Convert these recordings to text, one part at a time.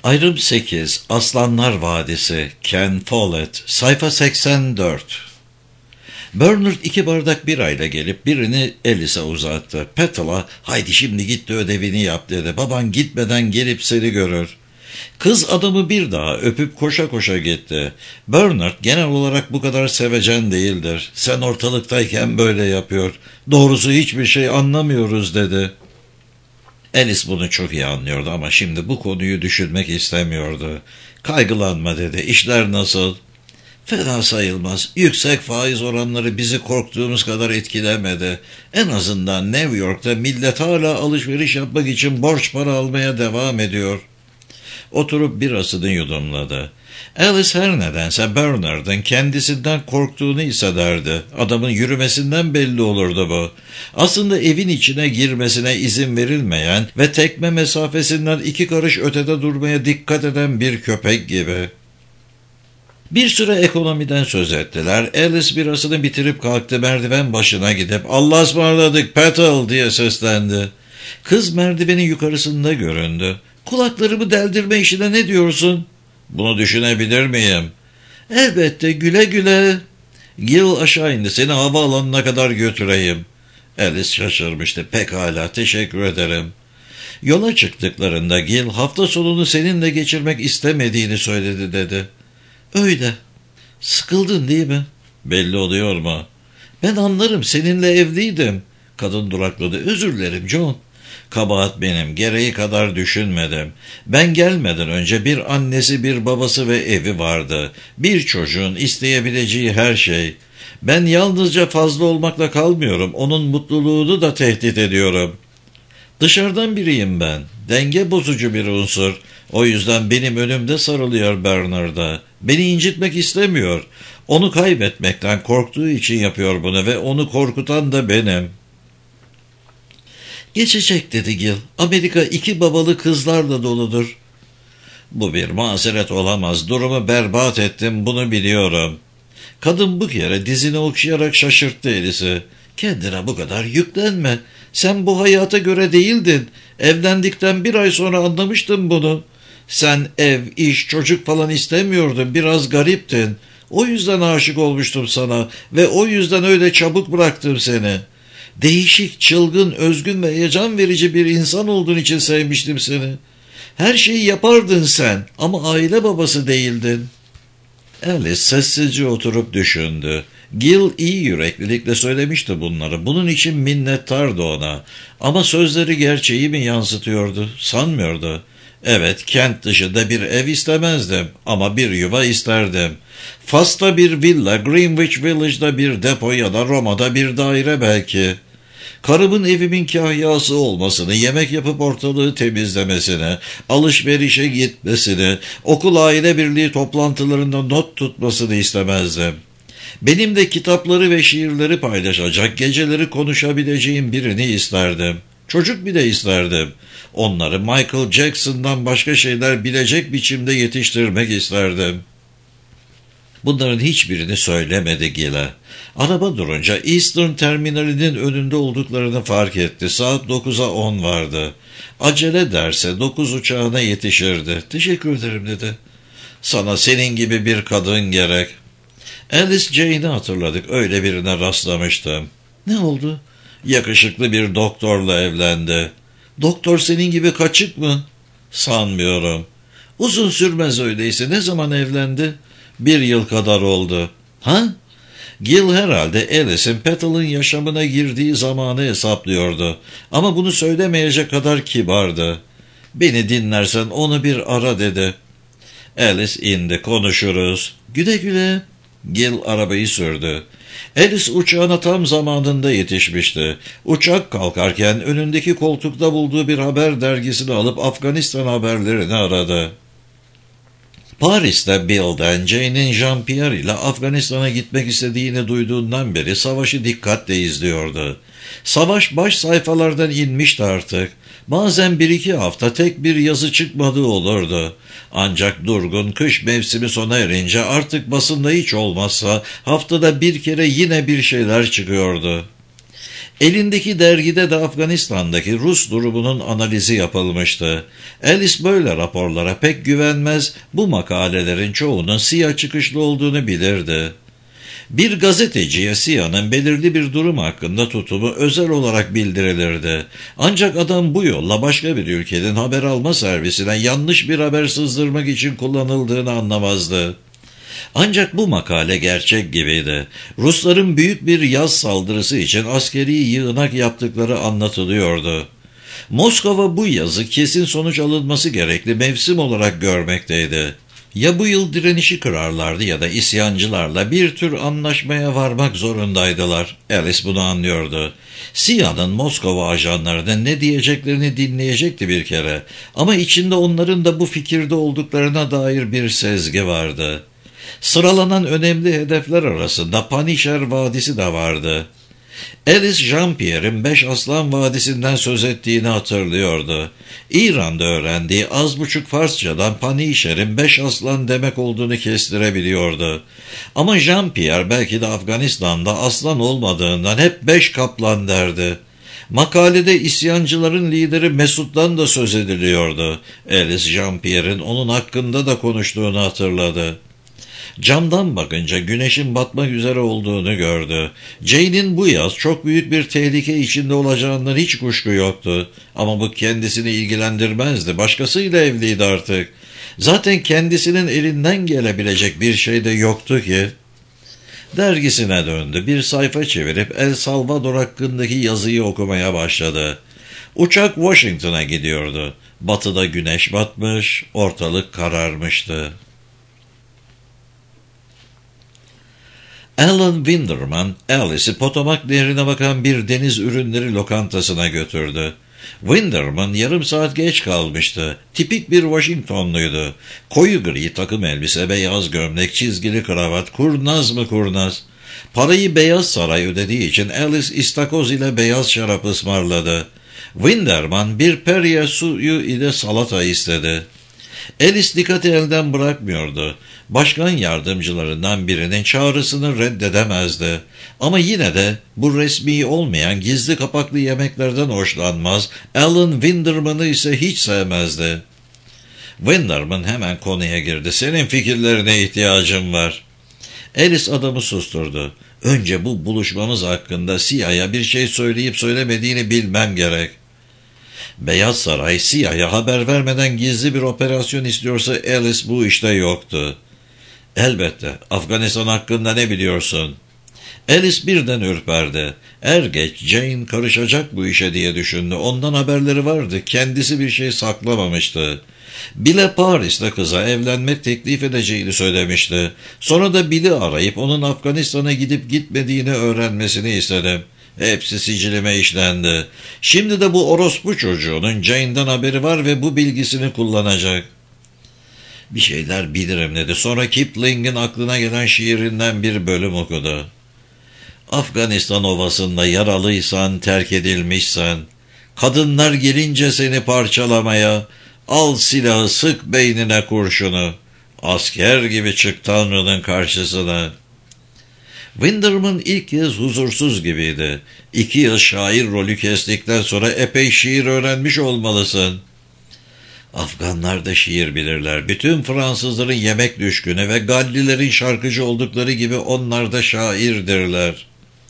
Ayrım 8. Aslanlar Vadisi. Ken Follett. Sayfa 84. Bernard 2 bardak birayla gelip birini Alice'e uzattı. Petal'a haydi şimdi git de ödevini yap dedi. Baban gitmeden gelip seni görür. Kız adamı bir daha öpüp koşa koşa gitti. Bernard genel olarak bu kadar sevecen değildir. Sen ortalıktayken böyle yapıyor. Doğrusu hiçbir şey anlamıyoruz dedi. Alice bunu çok iyi anlıyordu ama şimdi bu konuyu düşünmek istemiyordu. Kaygılanma dedi. İşler nasıl? Fena sayılmaz. Yüksek faiz oranları bizi korktuğumuz kadar etkilemedi. En azından New York'ta millet hala alışveriş yapmak için borç para almaya devam ediyor. Oturup birasını yudumladı. Alice her nedense Bernard'ın kendisinden korktuğunu hissederdi. Adamın yürümesinden belli olurdu bu. Aslında evin içine girmesine izin verilmeyen ve tekme mesafesinden 2 karış ötede durmaya dikkat eden bir köpek gibi. Bir süre ekonomiden söz ettiler. Alice birasını bitirip kalktı, merdiven başına gidip "Allah'a ısmarladık Petal" diye seslendi. Kız merdivenin yukarısında göründü. "Kulaklarımı deldirme işine ne diyorsun?" "Bunu düşünebilir miyim?" "Elbette, güle güle." Gil aşağı indi, "Seni havaalanına kadar götüreyim." Alice şaşırmıştı. "Pekala, teşekkür ederim." Yola çıktıklarında Gil hafta sonunu seninle geçirmek istemediğini söyledi dedi. "Öyle. Sıkıldın değil mi?" "Belli oluyor mu?" "Ben anlarım, seninle evliydim." Kadın durakladı. "Özür dilerim John. Kabahat benim, gereği kadar düşünmedim. Ben gelmeden önce bir annesi, bir babası ve evi vardı. Bir çocuğun isteyebileceği her şey. Ben yalnızca fazla olmakla kalmıyorum, onun mutluluğunu da tehdit ediyorum. Dışarıdan biriyim ben, denge bozucu bir unsur. O yüzden benim önümde sarılıyor Bernard'a. Beni incitmek istemiyor. Onu kaybetmekten korktuğu için yapıyor bunu ve onu korkutan da benim." "Geçecek" dedi Gil. "Amerika 2 babalı kızlarla doludur." "Bu bir mazeret olamaz. Durumu berbat ettim, bunu biliyorum." Kadın bu kere dizini okşayarak şaşırttı Alice'i. "Kendine bu kadar yüklenme. Sen bu hayata göre değildin. Evlendikten 1 ay sonra anlamıştım bunu. Sen ev, iş, çocuk falan istemiyordun. Biraz gariptin. O yüzden aşık olmuştum sana ve o yüzden öyle çabuk bıraktım seni. Değişik, çılgın, özgün ve heyecan verici bir insan olduğun için sevmiştim seni. Her şeyi yapardın sen ama aile babası değildin." Alice sessizce oturup düşündü. Gil iyi yüreklilikle söylemişti bunları. Bunun için minnettardı ona. Ama sözleri gerçeği mi yansıtıyordu? Sanmıyordu. "Evet, kent dışında bir ev istemezdim ama bir yuva isterdim. Fas'ta bir villa, Greenwich Village'da bir depo ya da Roma'da bir daire belki. Karımın evimin kahyası olmasını, yemek yapıp ortalığı temizlemesini, alışverişe gitmesini, okul aile birliği toplantılarında not tutmasını istemezdim. Benim de kitapları ve şiirleri paylaşacak, geceleri konuşabileceğim birini isterdim. Çocuk bile isterdim. Onları Michael Jackson'dan başka şeyler bilecek biçimde yetiştirmek isterdim." Bunların hiçbirini söylemedi Gil'e. Araba durunca Eastern Terminali'nin önünde olduklarını fark etti. Saat 9'a 10 vardı. Acele derse 9 uçağına yetişirdi. "Teşekkür ederim" dedi. "Sana senin gibi bir kadın gerek." Alice Jane'i hatırladık. Öyle birine rastlamıştım. "Ne oldu?" "Yakışıklı bir doktorla evlendi." "Doktor senin gibi kaçık mı?" "Sanmıyorum." "Uzun sürmez öyleyse. Ne zaman evlendi?" 1 yıl kadar oldu." "Ha?" Gil herhalde Alice'in Petal'ın yaşamına girdiği zamanı hesaplıyordu. Ama bunu söylemeyecek kadar kibardı. "Beni dinlersen onu bir ara" dedi. Alice indi. "Konuşuruz." "Güle güle." Gil arabayı sürdü. Alice uçağına tam zamanında yetişmişti. Uçak kalkarken önündeki koltukta bulduğu bir haber dergisini alıp Afganistan haberlerini aradı. Paris'te Bill'den Jane'in Jean-Pierre ile Afganistan'a gitmek istediğini duyduğundan beri savaşı dikkatle izliyordu. Savaş baş sayfalardan inmişti artık. Bazen 1-2 hafta tek bir yazı çıkmadığı olurdu. Ancak durgun kış mevsimi sona erince artık basında hiç olmazsa haftada bir kere yine bir şeyler çıkıyordu. Elindeki dergide de Afganistan'daki Rus durumunun analizi yapılmıştı. Alice böyle raporlara pek güvenmez, bu makalelerin çoğunun siyah çıkışlı olduğunu bilirdi. Bir gazeteciye SİHA'nın belirli bir durum hakkında tutumu özel olarak bildirilirdi. Ancak adam bu yolla başka bir ülkenin haber alma servisine yanlış bir haber sızdırmak için kullanıldığını anlamazdı. Ancak bu makale gerçek gibiydi. Rusların büyük bir yaz saldırısı için askeri yığınak yaptıkları anlatılıyordu. Moskova bu yazı kesin sonuç alınması gerekli mevsim olarak görmekteydi. Ya bu yıl direnişi kırarlardı ya da isyancılarla bir tür anlaşmaya varmak zorundaydılar. Alice bunu anlıyordu. SİHA'nın Moskova ajanlarının ne diyeceklerini dinleyecekti bir kere. Ama içinde onların da bu fikirde olduklarına dair bir sezgi vardı. Sıralanan önemli hedefler arasında Panişer Vadisi de vardı. Alice Jean-Pierre'in Beş Aslan Vadisi'nden söz ettiğini hatırlıyordu. İran'da öğrendiği az buçuk Farsçadan Panişer'in Beş Aslan demek olduğunu kestirebiliyordu. Ama Jean-Pierre belki de Afganistan'da aslan olmadığından hep Beş Kaplan derdi. Makalede isyancıların lideri Mesut'tan da söz ediliyordu. Alice Jean-Pierre'in onun hakkında da konuştuğunu hatırladı. Camdan bakınca güneşin batmak üzere olduğunu gördü. Jane'in bu yaz çok büyük bir tehlike içinde olacağından hiç kuşku yoktu. Ama bu kendisini ilgilendirmezdi. Başkasıyla evliydi artık. Zaten kendisinin elinden gelebilecek bir şey de yoktu ki. Dergisine döndü. Bir sayfa çevirip El Salvador hakkındaki yazıyı okumaya başladı. Uçak Washington'a gidiyordu. Batıda güneş batmış, ortalık kararmıştı. Alan Winderman, Alice'i Potomac Nehri'ne bakan bir deniz ürünleri lokantasına götürdü. Winderman yarım saat geç kalmıştı. Tipik bir Washingtonluydu. Koyu gri takım elbise, beyaz gömlek, çizgili kravat, kurnaz mı kurnaz. Parayı Beyaz Saray ödediği için Alice istakoz ile beyaz şarap ısmarladı. Winderman bir Perrier suyu ile salata istedi. Alice dikkati elden bırakmıyordu. Başkan yardımcılarından birinin çağrısını reddedemezdi. Ama yine de bu resmi olmayan gizli kapaklı yemeklerden hoşlanmaz, Alan Winderman'ı ise hiç sevmezdi. Winderman hemen konuya girdi. "Senin fikirlerine ihtiyacım var." Alice adamı susturdu. "Önce bu buluşmamız hakkında CIA'ya bir şey söyleyip söylemediğini bilmem gerek." Beyaz Saray CIA'ya haber vermeden gizli bir operasyon istiyorsa Alice bu işte yoktu. "Elbette. Afganistan hakkında ne biliyorsun?" Alice birden ürperdi. Er geç Jane karışacak bu işe diye düşündü. Ondan haberleri vardı. Kendisi bir şey saklamamıştı. Bill'e Paris'te kıza evlenmek teklif edeceğini söylemişti. Sonra da Bill'i arayıp onun Afganistan'a gidip gitmediğini öğrenmesini istedim. Hepsi sicilime işlendi. Şimdi de bu orospu çocuğunun Jane'den haberi var ve bu bilgisini kullanacak. Bir şeyler bilirim dedi. Sonra Kipling'in aklına gelen şiirinden bir bölüm okudu. "Afganistan ovasında yaralıysan, terk edilmişsen, kadınlar gelince seni parçalamaya, al silahı, sık beynine kurşunu, asker gibi çık Tanrı'nın karşısına." Winderman ilk yıl huzursuz gibiydi. 2 yıl şair rolü kestikten sonra epey şiir öğrenmiş olmalısın. Afganlar da şiir bilirler. Bütün Fransızların yemek düşkünü ve Gallilerin şarkıcı oldukları gibi onlar da şairdirler.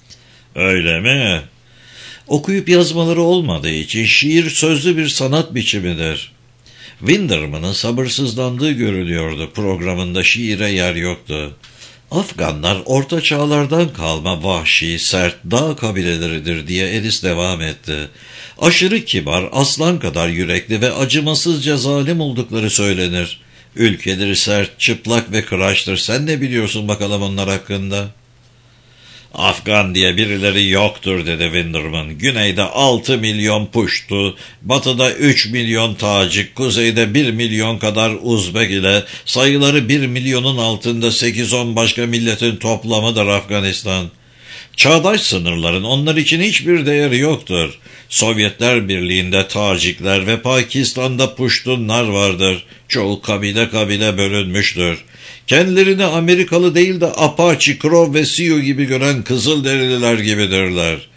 Öyle mi? Okuyup yazmaları olmadığı için şiir sözlü bir sanat biçimidir. Winderman'ın sabırsızlandığı görülüyordu. Programında şiire yer yoktu. Afganlar orta çağlardan kalma vahşi, sert dağ kabileleridir diye Alice devam etti. Aşırı kibar, aslan kadar yürekli ve acımasızca zalim oldukları söylenir. Ülkeleri sert, çıplak ve kıraçtır. Sen ne biliyorsun bakalım onlar hakkında? "Afgan diye birileri yoktur," dedi Winderman. "Güneyde 6 milyon Puştu, batıda 3 milyon Tacik, kuzeyde 1 milyon kadar Uzbek ile sayıları 1 milyonun altında 8-10 başka milletin toplamıdır Afganistan. Çağdaş sınırların onlar için hiçbir değeri yoktur. Sovyetler Birliği'nde Tacikler ve Pakistan'da Puştunlar vardır. Çoğu kabile kabile bölünmüştür. Kendilerini Amerikalı değil de Apache, Crow ve Sioux gibi gören Kızılderililer gibidirler.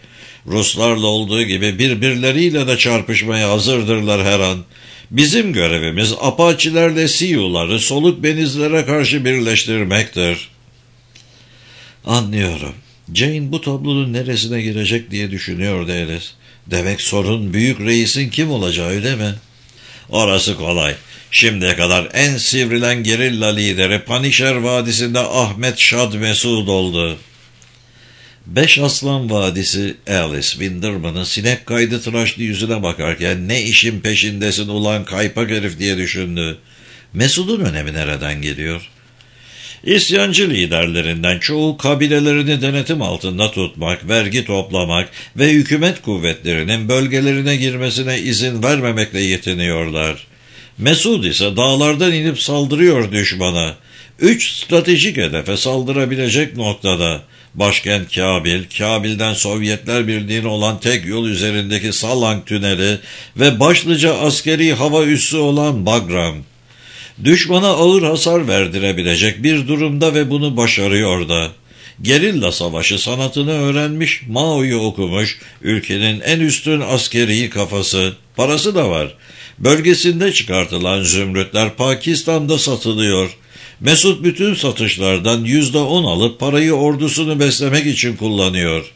Ruslarla olduğu gibi birbirleriyle de çarpışmaya hazırdırlar her an. Bizim görevimiz Apaçilerle Siyuları soluk benizlere karşı birleştirmektir. Anlıyorum. Jane bu tablonun neresine girecek diye düşünüyordu Alice. Demek sorun büyük reisin kim olacağı, öyle mi? Orası kolay. Şimdiye kadar en sivrilen gerilla lideri Panişer Vadisi'nde Ahmet Şad Mesud oldu. Beş Aslan Vadisi Alice Winderman'ın sinek kaydı tıraşlı yüzüne bakarken ne işin peşindesin ulan kaypak herif diye düşündü. Mesud'un önemi nereden geliyor? İsyancı liderlerinden çoğu kabilelerini denetim altında tutmak, vergi toplamak ve hükümet kuvvetlerinin bölgelerine girmesine izin vermemekle yetiniyorlar. Mesud ise dağlardan inip saldırıyor düşmana. 3 stratejik hedefe saldırabilecek noktada. Başkent Kabil, Kabil'den Sovyetler Birliği'ne olan tek yol üzerindeki Salang Tüneli ve başlıca askeri hava üssü olan Bagram. Düşmana ağır hasar verdirebilecek bir durumda ve bunu başarıyor da. Gerilla savaşı sanatını öğrenmiş, Mao'yu okumuş, ülkenin en üstün askeri kafası, parası da var. Bölgesinde çıkartılan zümrütler Pakistan'da satılıyor. Mesut bütün satışlardan %10 alıp parayı ordusunu beslemek için kullanıyor.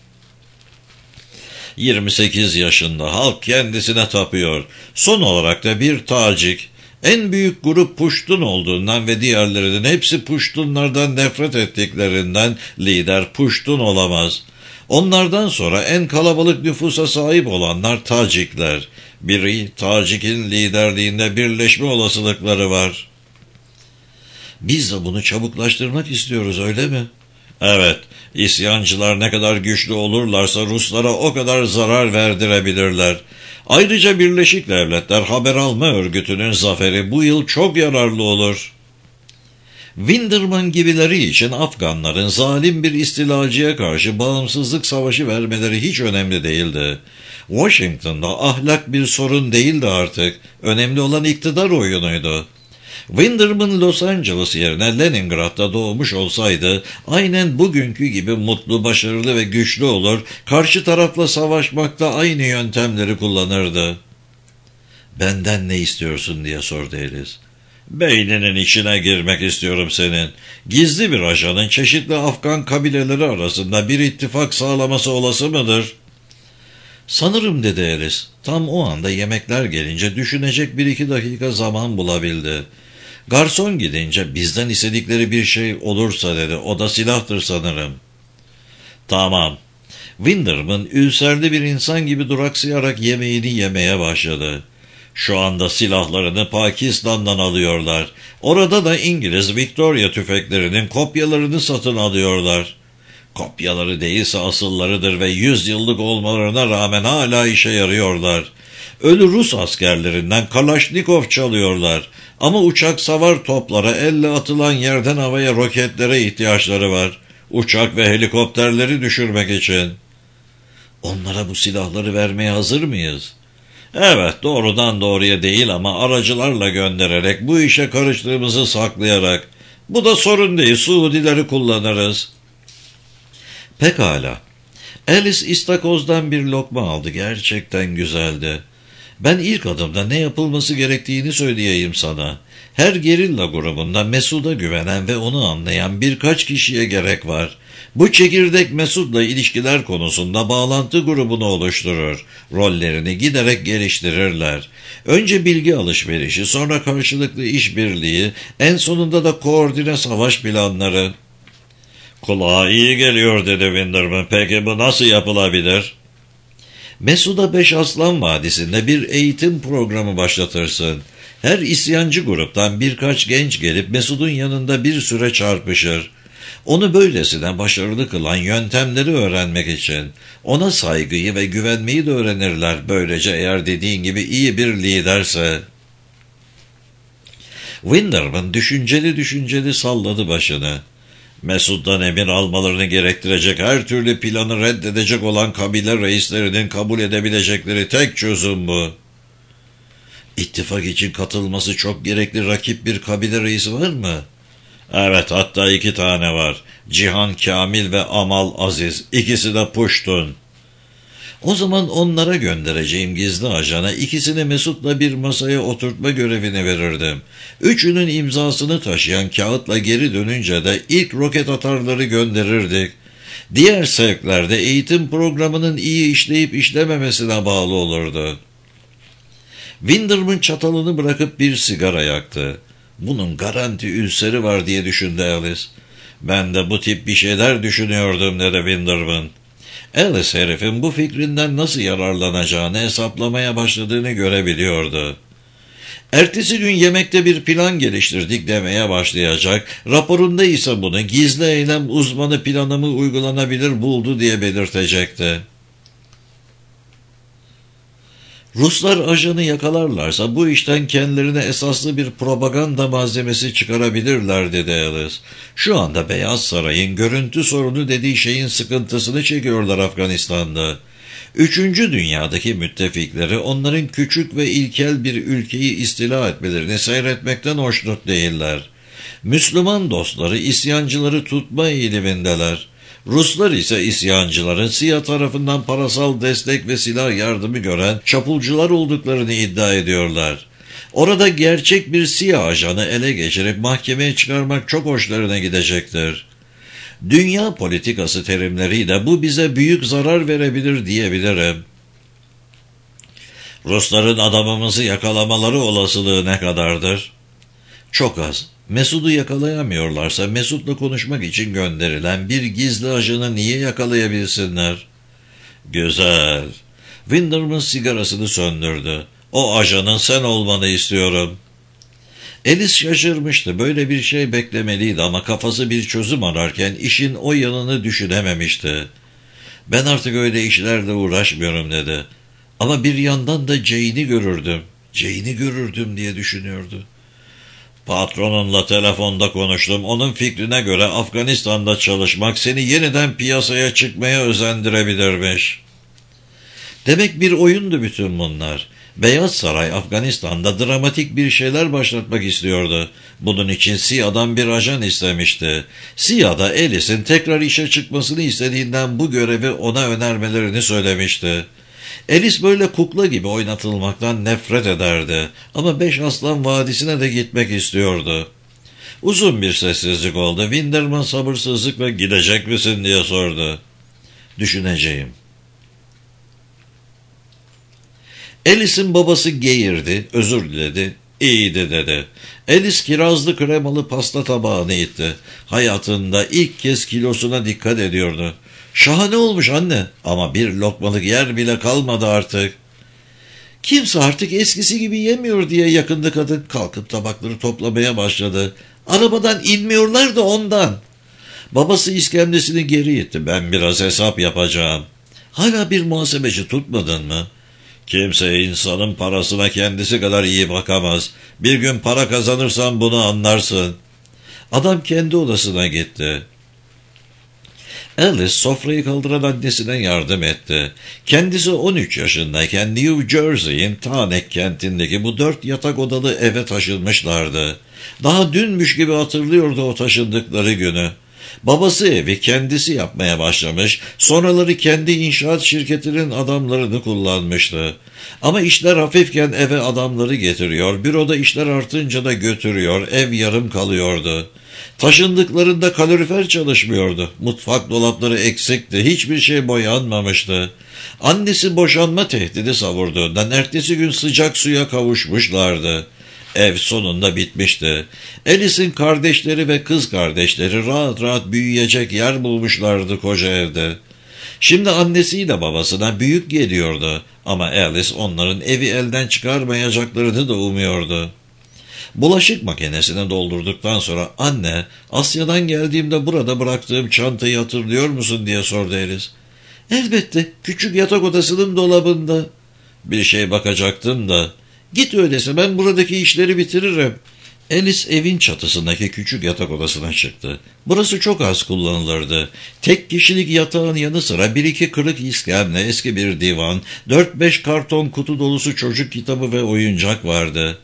28 yaşında, halk kendisine tapıyor. Son olarak da bir Tacik. En büyük grup Puştun olduğundan ve diğerlerinin hepsi Puştunlardan nefret ettiklerinden lider Puştun olamaz. Onlardan sonra en kalabalık nüfusa sahip olanlar Tacikler. Biri Tacik'in liderliğinde birleşme olasılıkları var. Biz de bunu çabuklaştırmak istiyoruz, öyle mi? Evet, isyancılar ne kadar güçlü olurlarsa Ruslara o kadar zarar verdirebilirler. Ayrıca Birleşik Devletler Haber Alma Örgütü'nün zaferi bu yıl çok yararlı olur. Winderman gibileri için Afganların zalim bir istilacıya karşı bağımsızlık savaşı vermeleri hiç önemli değildi. Washington'da ahlak bir sorun değildi artık. Önemli olan iktidar oyunuydu. Winderman Los Angeles yerine Leningrad'da doğmuş olsaydı aynen bugünkü gibi mutlu, başarılı ve güçlü olur, karşı tarafla savaşmakta aynı yöntemleri kullanırdı. "Benden ne istiyorsun?" diye sordu Alice. "Beyninin içine girmek istiyorum senin. Gizli bir ajanın çeşitli Afgan kabileleri arasında bir ittifak sağlaması olası mıdır?" "Sanırım," dedi Alice. Tam o anda yemekler gelince düşünecek 1-2 dakika zaman bulabildi. Garson gidince "Bizden istedikleri bir şey olursa," dedi. "O da silahtır sanırım." "Tamam." Winderman ülserli bir insan gibi duraksayarak yemeğini yemeye başladı. "Şu anda silahlarını Pakistan'dan alıyorlar. Orada da İngiliz Victoria tüfeklerinin kopyalarını satın alıyorlar. Kopyaları değilse asıllarıdır ve 100 yıllık olmalarına rağmen hala işe yarıyorlar. Ölü Rus askerlerinden Kalaşnikov çalıyorlar. Ama uçak savar toplara, elle atılan yerden havaya roketlere ihtiyaçları var. Uçak ve helikopterleri düşürmek için." "Onlara bu silahları vermeye hazır mıyız?" "Evet, doğrudan doğruya değil ama aracılarla göndererek, bu işe karıştığımızı saklayarak. Bu da sorun değil, Suudileri kullanırız." "Pekala." Alice istakozdan bir lokma aldı. Gerçekten güzeldi. "Ben ilk adımda ne yapılması gerektiğini söyleyeyim sana. Her gerilla grubunda Mesud'a güvenen ve onu anlayan birkaç kişiye gerek var. Bu çekirdek Mesud'la ilişkiler konusunda bağlantı grubunu oluşturur. Rollerini giderek geliştirirler. Önce bilgi alışverişi, sonra karşılıklı işbirliği, en sonunda da koordine savaş planları." "Kulağa iyi geliyor," dedi Winderman. "Peki bu nasıl yapılabilir?" "Mesud'a Beş Aslan Vadisi'nde bir eğitim programı başlatırsın. Her isyancı gruptan birkaç genç gelip Mesud'un yanında bir süre çarpışır. Onu böylesine başarılı kılan yöntemleri öğrenmek için. Ona saygıyı ve güvenmeyi de öğrenirler. Böylece eğer dediğin gibi iyi bir liderse." Winderman düşünceli salladı başını. "Mesud'dan emir almalarını gerektirecek her türlü planı reddedecek olan kabile reislerinin kabul edebilecekleri tek çözüm bu." "İttifak için katılması çok gerekli rakip bir kabile reisi var mı?" "Evet, hatta 2 tane var. Cihan Kamil ve Amal Aziz. İkisi de Puştun." O zaman onlara göndereceğim gizli ajana ikisini Mesut'la bir masaya oturtma görevini verirdim. Üçünün imzasını taşıyan kağıtla geri dönünce de ilk roket atarları gönderirdik. Diğer sevklerde eğitim programının iyi işleyip işlememesine bağlı olurdu. Winderman çatalını bırakıp bir sigara yaktı. Bunun garanti ülseri var diye düşündü Alice. Ben de bu tip bir şeyler düşünüyordum dedi Winderman. Alice herifin bu fikrinden nasıl yararlanacağını hesaplamaya başladığını görebiliyordu. Ertesi gün yemekte bir plan geliştirdik demeye başlayacak, raporunda ise bunu gizli eylem uzmanı planımı uygulanabilir buldu diye belirtecekti. Ruslar ajanı yakalarlarsa bu işten kendilerine esaslı bir propaganda malzemesi çıkarabilirler dedi Alice. Şu anda Beyaz Saray'ın görüntü sorunu dediği şeyin sıkıntısını çekiyorlar Afganistan'da. Üçüncü dünyadaki müttefikleri onların küçük ve ilkel bir ülkeyi istila etmelerini seyretmekten hoşnut değiller. Müslüman dostları isyancıları tutma eğilimindeler. Ruslar ise isyancıların Siyah tarafından parasal destek ve silah yardımı gören çapulcular olduklarını iddia ediyorlar. Orada gerçek bir Siyah ajanı ele geçirip mahkemeye çıkarmak çok hoşlarına gidecektir. Dünya politikası terimleriyle bu bize büyük zarar verebilir diyebilirim. Rusların adamımızı yakalamaları olasılığı ne kadardır? Çok az. Mesut'u yakalayamıyorlarsa Mesut'la konuşmak için gönderilen bir gizli ajanı niye yakalayabilsinler? Güzel. Winderman sigarasını söndürdü. O ajanın sen olmanı istiyorum. Alice şaşırmıştı. Böyle bir şey beklemeliydi ama kafası bir çözüm ararken işin o yanını düşünememişti. Ben artık öyle işlerle uğraşmıyorum dedi. Ama bir yandan da Jane'i görürdüm diye düşünüyordu. Patronunla telefonda konuştum. Onun fikrine göre Afganistan'da çalışmak seni yeniden piyasaya çıkmaya özendirebilirmiş. Demek bir oyundu bütün bunlar. Beyaz Saray Afganistan'da dramatik bir şeyler başlatmak istiyordu. Bunun için SİA'dan bir ajan istemişti. SİA da Alice'in tekrar işe çıkmasını istediğinden bu görevi ona önermelerini söylemişti. Alice böyle kukla gibi oynatılmaktan nefret ederdi ama Beş Aslan Vadisi'ne de gitmek istiyordu. Uzun bir sessizlik oldu. Winderman sabırsızlıkla gidecek misin diye sordu. Düşüneceğim. Alice'in babası geğirdi, özür diledi. İyiydi dedi. Alice kirazlı kremalı pasta tabağını itti. Hayatında ilk kez kilosuna dikkat ediyordu. Şahane olmuş anne ama bir lokmalık yer bile kalmadı artık. Kimse artık eskisi gibi yemiyor diye yakında kadın kalkıp tabakları toplamaya başladı. Arabadan inmiyorlar da ondan. Babası iskemlesini geri itti. Ben biraz hesap yapacağım. Hala bir muhasebeci tutmadın mı? Kimse insanın parasına kendisi kadar iyi bakamaz. Bir gün para kazanırsan bunu anlarsın. Adam kendi odasına gitti. Alice sofrayı kaldıran annesine yardım etti. Kendisi 13 yaşındayken New Jersey'in Tanek kentindeki bu 4 yatak odalı eve taşınmışlardı. Daha dünmüş gibi hatırlıyordu o taşındıkları günü. Babası evi kendisi yapmaya başlamış, sonraları kendi inşaat şirketinin adamlarını kullanmıştı. Ama işler hafifken eve adamları getiriyor, büroda işler artınca da götürüyor, ev yarım kalıyordu. Taşındıklarında kalorifer çalışmıyordu, mutfak dolapları eksikti, hiçbir şey boyanmamıştı. Annesi boşanma tehdidi savurduğundan ertesi gün sıcak suya kavuşmuşlardı. Ev sonunda bitmişti. Alice'in kardeşleri ve kız kardeşleri rahat rahat büyüyecek yer bulmuşlardı koca evde. Şimdi annesiyle babasına büyük geliyordu ama Alice onların evi elden çıkarmayacaklarını da umuyordu. Bulaşık makinesine doldurduktan sonra anne, Asya'dan geldiğimde burada bıraktığım çantayı hatırlıyor musun diye sordu Alice. Elbette, küçük yatak odasının dolabında. Bir şey bakacaktım da. Git öyleyse, ben buradaki işleri bitiririm. Alice evin çatısındaki küçük yatak odasına çıktı. Burası çok az kullanılırdı. Tek kişilik yatağın yanı sıra bir iki kırık iskemle, eski bir divan, 4-5 karton kutu dolusu çocuk kitabı ve oyuncak vardı.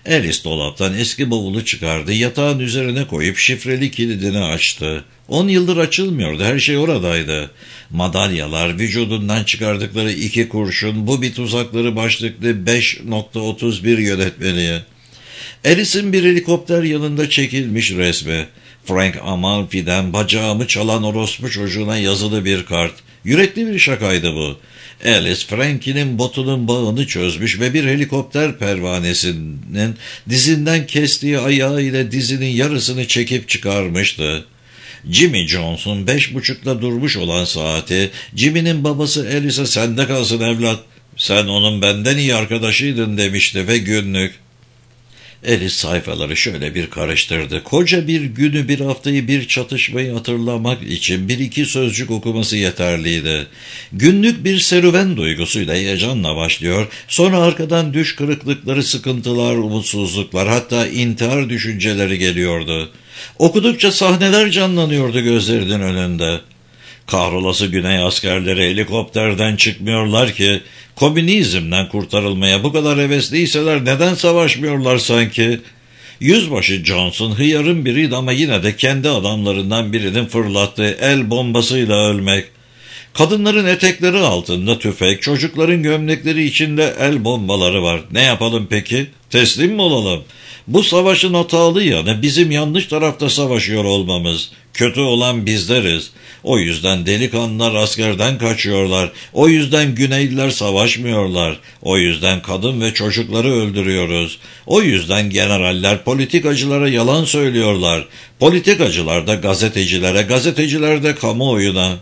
Alice dolaptan eski bavulu çıkardı, yatağın üzerine koyup şifreli kilidini açtı. 10 yıldır açılmıyordu, her şey oradaydı. Madalyalar, vücudundan çıkardıkları 2 kurşun, bu bir tuzakları başlıklı 5.31 yönetmeliği. Alice'in bir helikopter yanında çekilmiş resmi. Frank Amalfi'den bacağımı çalan orospu çocuğuna yazılı bir kart. Yürekli bir şakaydı bu. Alice, Frankie'nin botunun bağını çözmüş ve bir helikopter pervanesinin dizinden kestiği ayağı ile dizinin yarısını çekip çıkarmıştı. Jimmy Jones'un 5.30'da durmuş olan saati, Jimmy'nin babası Alice'e "Sende kalsın evlat, sen onun benden iyi arkadaşıydın" demişti ve günlük. Alice sayfaları şöyle bir karıştırdı. Koca bir günü, bir haftayı, bir çatışmayı hatırlamak için 1-2 sözcük okuması yeterliydi. Günlük bir serüven duygusuyla, heyecanla başlıyor. Sonra arkadan düş kırıklıkları, sıkıntılar, umutsuzluklar, hatta intihar düşünceleri geliyordu. Okudukça sahneler canlanıyordu gözlerinin önünde. Kahrolası Güney askerleri helikopterden çıkmıyorlar ki, komünizmden kurtarılmaya bu kadar hevesliyseler neden savaşmıyorlar sanki? Yüzbaşı Johnson hıyarın biriydi ama yine de kendi adamlarından birinin fırlattığı el bombasıyla ölmek. Kadınların etekleri altında tüfek, çocukların gömlekleri içinde el bombaları var. Ne yapalım peki? Teslim mi olalım? Bu savaşın hatalı yanı bizim yanlış tarafta savaşıyor olmamız. Kötü olan bizleriz. O yüzden delikanlılar askerden kaçıyorlar. O yüzden Güneyliler savaşmıyorlar. O yüzden kadın ve çocukları öldürüyoruz. O yüzden generaller politikacılara yalan söylüyorlar. Politikacılar da gazetecilere, gazeteciler de kamuoyuna.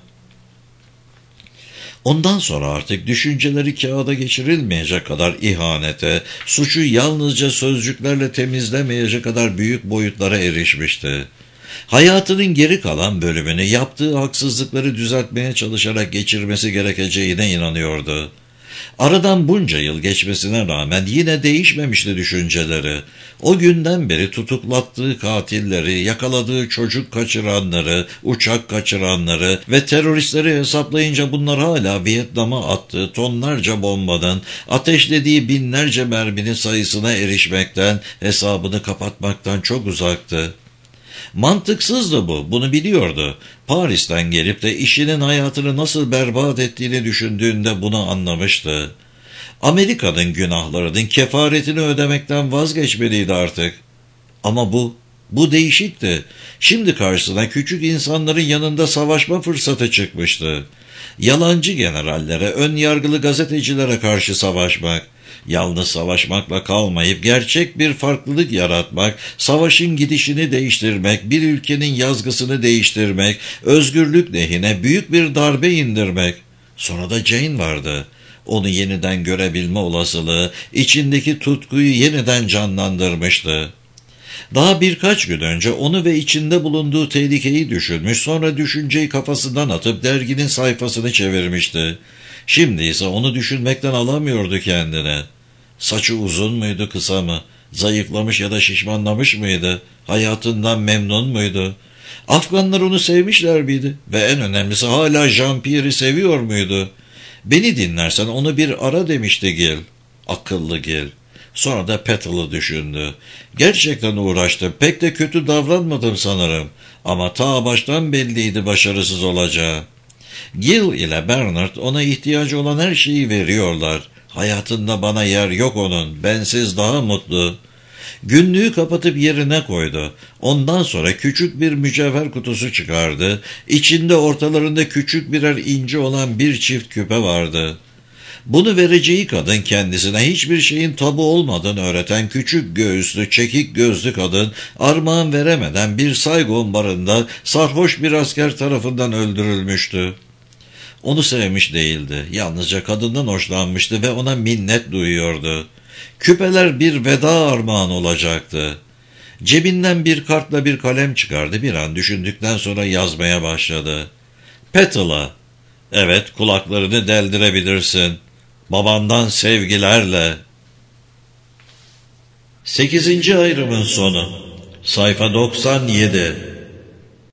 Ondan sonra artık düşünceleri kağıda geçirilmeyecek kadar ihanete, suçu yalnızca sözcüklerle temizlemeyecek kadar büyük boyutlara erişmişti. Hayatının geri kalan bölümünü yaptığı haksızlıkları düzeltmeye çalışarak geçirmesi gerekeceğine inanıyordu. Aradan bunca yıl geçmesine rağmen yine değişmemişti düşünceleri. O günden beri tutuklattığı katilleri, yakaladığı çocuk kaçıranları, uçak kaçıranları ve teröristleri hesaplayınca bunlar hala Vietnam'a attığı tonlarca bombanın, ateşlediği binlerce merminin sayısına erişmekten, hesabını kapatmaktan çok uzaktı. Mantıksızdı bu, bunu biliyordu. Paris'ten gelip de işinin hayatını nasıl berbat ettiğini düşündüğünde bunu anlamıştı. Amerika'nın günahlarının kefaretini ödemekten vazgeçmeliydi artık. Ama bu değişikti. Şimdi karşısına küçük insanların yanında savaşma fırsatı çıkmıştı. Yalancı generallere, ön yargılı gazetecilere karşı savaşmak. Yalnız savaşmakla kalmayıp gerçek bir farklılık yaratmak, savaşın gidişini değiştirmek, bir ülkenin yazgısını değiştirmek, özgürlük lehine büyük bir darbe indirmek. Sonra da Jane vardı. Onu yeniden görebilme olasılığı, içindeki tutkuyu yeniden canlandırmıştı. Daha birkaç gün önce onu ve içinde bulunduğu tehlikeyi düşünmüş, sonra düşünceyi kafasından atıp derginin sayfasını çevirmişti. Şimdi ise onu düşünmekten alamıyordu kendine. Saçı uzun muydu, kısa mı? Zayıflamış ya da şişmanlamış mıydı? Hayatından memnun muydu? Afganlar onu sevmişler miydi? Ve en önemlisi hala Jean-Pierre'i seviyor muydu? Beni dinlersen onu bir ara demişti Gil. Akıllı Gil. Sonra da Petal'ı düşündü. Gerçekten uğraştı. Pek de kötü davranmadım sanırım. Ama ta baştan belliydi başarısız olacağı. Gil ile Bernard ona ihtiyacı olan her şeyi veriyorlar. Hayatında bana yer yok onun. Bensiz daha mutlu. Günlüğü kapatıp yerine koydu. Ondan sonra küçük bir mücevher kutusu çıkardı. İçinde ortalarında küçük birer inci olan bir çift küpe vardı. Bunu vereceği kadın kendisine hiçbir şeyin tabu olmadığını öğreten küçük göğüslü, çekik gözlü kadın armağan veremeden bir Saygon barında sarhoş bir asker tarafından öldürülmüştü. Onu sevmiş değildi. Yalnızca kadından hoşlanmıştı ve ona minnet duyuyordu. Küpeler bir veda armağan olacaktı. Cebinden bir kartla bir kalem çıkardı. Bir an düşündükten sonra yazmaya başladı. Petal'a. Evet, kulaklarını deldirebilirsin. Babandan sevgilerle. 8. ayrımın sonu. Sayfa 97.